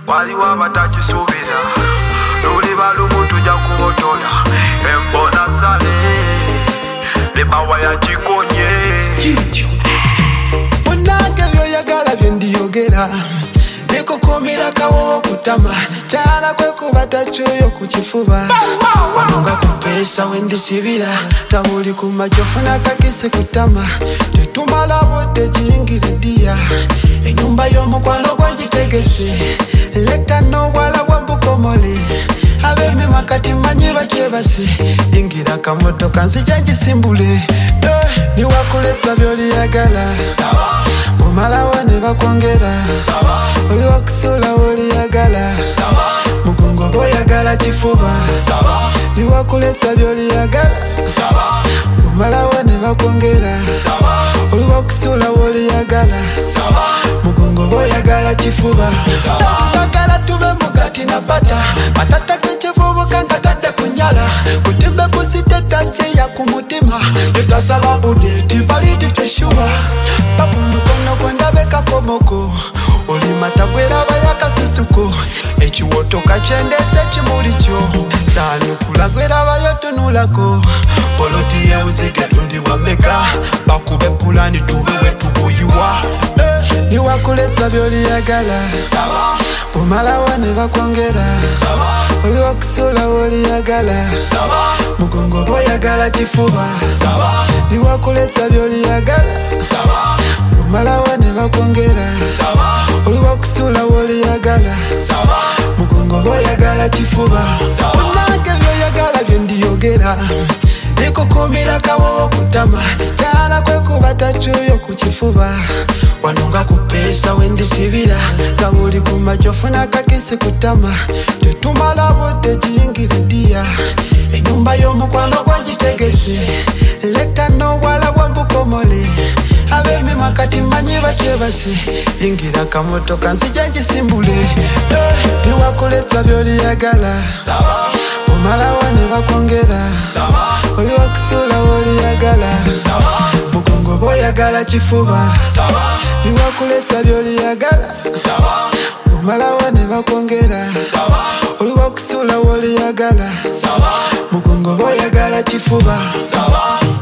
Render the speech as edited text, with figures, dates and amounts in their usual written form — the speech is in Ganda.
waliwo abatakisuubira luliba lumu tujja kubotola embona sale lebawa ya kikonye munange byoyagala byendiyogera nekukumira kawowo kutama kyala kwekuba tachoyo ku kifuba wanonga kupesa wendisibira nga buli ku majjo funa kakisi kutama tetumala budde giyingire ddiya ennyumba y'omukwano gwangitegese leta n'obwala bwa mbukomole ab'emima kati manyi bakyebase yingira kamotoka nzija ngisimbule niwakuletsa byoliyagala bumalawo ne bakwongera oli wakusula woliyagala mugongo boyagala kifuba niwakuletsa byoliyagala bumalawo ne bakwongera oli wakusula woliyagala mugongo boyagala kifuba yagala tube mugati na bata matata kekivubuka nga tadde kunyala kutimbe kusitetansi ya kumutima yetasaba budeti validi teshuba pakumukono kwendabeka komoko olimata gweraba yakasusuko ekiwotoka kyendese kimuli kyo saanyukula gwerabayo tunulako poloti yeuzike tundibwa meka bakube pulani tube wetubuyiwa niwakuletsa byoliyagala bumalawo ne bakwongera oli wakusula woliyagala mugongo boyagala kifuba niwakuletsa byoliyagala bumalawo ne bakwongera oli wakusula woliyagala mugongo boyagala kifuba munange byoyagala byendiyogera nikukumira kawowo kutama kyala kwekuba tachoyo ku kifuba wanonga kupesa wendisibira nga buli ku majjo funa kakisi kutama tetumala budde giyingire ddiya ennyumba y'omukwano gwangitegese leta n'obwala bwa mbukomole ab'emima kati manyi bakyebase yingira kamotoka nzija ngisimbule niwakuletsa byoliyagala bumalawo ne bakwongera oli wakusula woliyagala mugongo boyagala kifuba niwakuletsa byoliyagala bumalawo ne bakwongera oli wakusula woliyagala mugongo boyagala kifuba